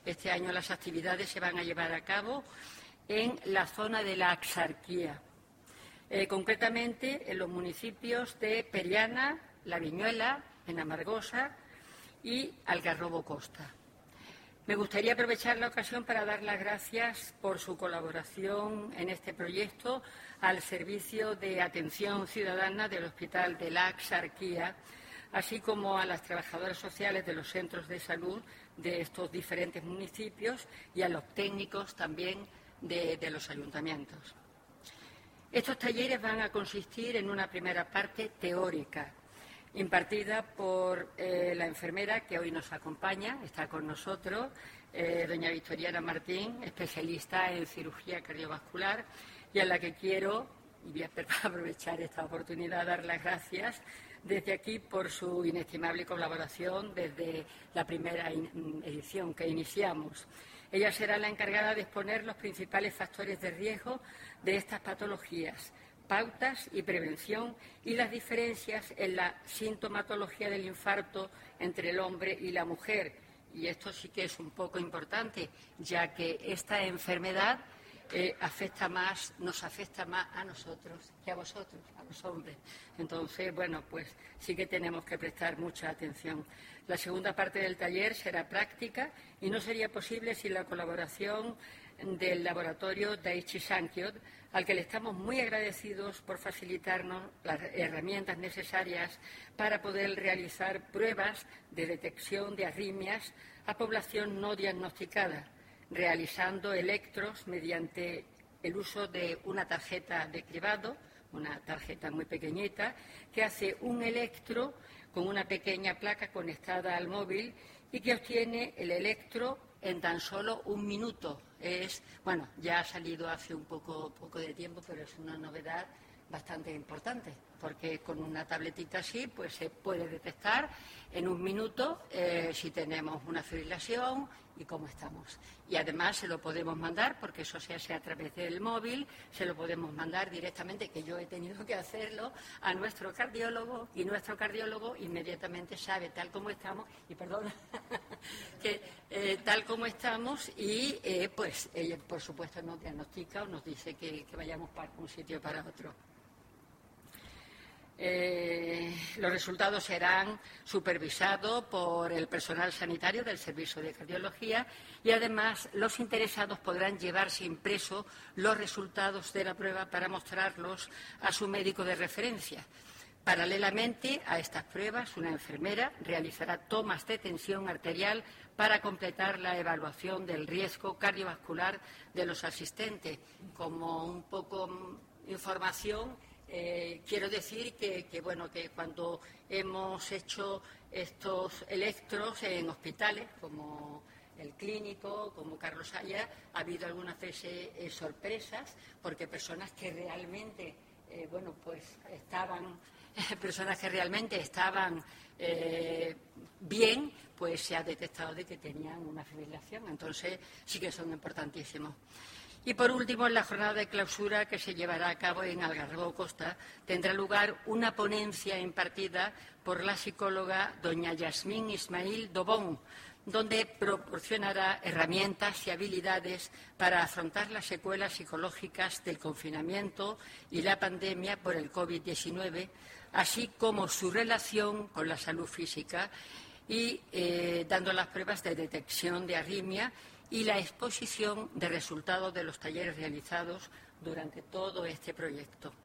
Este año las actividades se van a llevar a cabo en la zona de la Axarquía, concretamente en los municipios de Periana, La Viñuela, Benamargosa y Algarrobo Costa. Me gustaría aprovechar la ocasión para dar las gracias por su colaboración en este proyecto al Servicio de Atención Ciudadana del Hospital de la Axarquía, así como a las trabajadoras sociales de los centros de salud de estos diferentes municipios y a los técnicos también de los ayuntamientos. Estos talleres van a consistir en una primera parte teórica, impartida por la enfermera que hoy nos acompaña, está con nosotros, doña Victoriana Martín, especialista en cirugía cardiovascular, y a la que quiero, y voy a aprovechar esta oportunidad, dar las gracias desde aquí por su inestimable colaboración desde la primera edición que iniciamos. Ella será la encargada de exponer los principales factores de riesgo de estas patologías, pautas y prevención y las diferencias en la sintomatología del infarto entre el hombre y la mujer. Y esto sí que es un poco importante, ya que esta enfermedad nos afecta más a nosotros que a vosotros, a los hombres. Entonces, bueno, pues sí que tenemos que prestar mucha atención. La segunda parte del taller será práctica y no sería posible sin la colaboración del laboratorio Daiichi Sankyo, al que le estamos muy agradecidos por facilitarnos las herramientas necesarias para poder realizar pruebas de detección de arritmias a población no diagnosticada, realizando electros mediante el uso de una tarjeta de cribado, una tarjeta muy pequeñita, que hace un electro con una pequeña placa conectada al móvil y que obtiene el electro en tan solo un minuto. Ya ha salido hace un poco de tiempo, pero es una novedad bastante importante, porque con una tabletita así pues se puede detectar en un minuto si tenemos una fibrilación y cómo estamos. Y además se lo podemos mandar, porque eso se hace a través del móvil, se lo podemos mandar directamente, que yo he tenido que hacerlo, a nuestro cardiólogo, y nuestro cardiólogo inmediatamente sabe tal como estamos, y perdona, tal como estamos, y pues ella por supuesto nos diagnostica o nos dice que vayamos para un sitio para otro. Los resultados serán supervisados por el personal sanitario del Servicio de Cardiología y además los interesados podrán llevarse impreso los resultados de la prueba para mostrarlos a su médico de referencia. Paralelamente a estas pruebas, una enfermera realizará tomas de tensión arterial para completar la evaluación del riesgo cardiovascular de los asistentes. Como un poco información, quiero decir que cuando hemos hecho estos electros en hospitales como el Clínico, como Carlos Haya, ha habido algunas veces sorpresas, porque personas que realmente estaban bien, pues se ha detectado de que tenían una fibrilación. Entonces sí que son importantísimos. Y por último, en la jornada de clausura que se llevará a cabo en Algarrobo Costa, tendrá lugar una ponencia impartida por la psicóloga doña Yasmín Ismail Dobón, donde proporcionará herramientas y habilidades para afrontar las secuelas psicológicas del confinamiento y la pandemia por el COVID-19, así como su relación con la salud física y dando las pruebas de detección de arritmia y la exposición de resultados de los talleres realizados durante todo este proyecto.